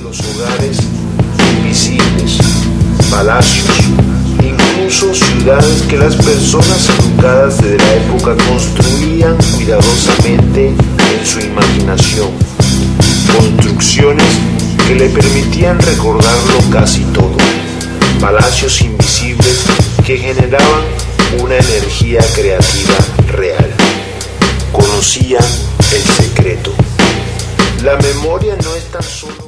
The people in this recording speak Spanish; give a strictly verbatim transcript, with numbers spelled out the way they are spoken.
los hogares invisibles, palacios, incluso ciudades que las personas educadas desde la época construían cuidadosamente en su imaginación. Construcciones que le permitían recordarlo casi todo. Palacios invisibles que generaban una energía creativa real. Conocían el secreto. La memoria no es tan solo